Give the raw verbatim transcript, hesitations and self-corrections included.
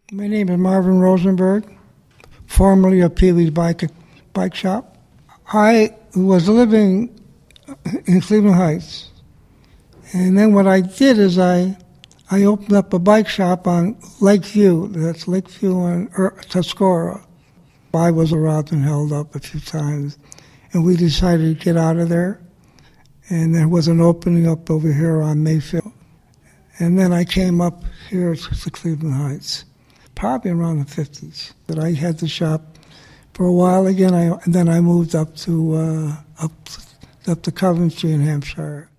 My name is Marvin Rosenberg, formerly of Peely's Bike, bike Shop. I was living in Cleveland Heights, and then what I did is I I opened up a bike shop on Lakeview. That's Lakeview and Tuscarora. I was robbed and held up a few times, and we decided to get out of there. And there was an opening up over here on Mayfield. And then I came up here to Cleveland Heights, probably around the fifties. But I had the shop for a while again, I, and then I moved up to uh, up up to Coventry in Hampshire.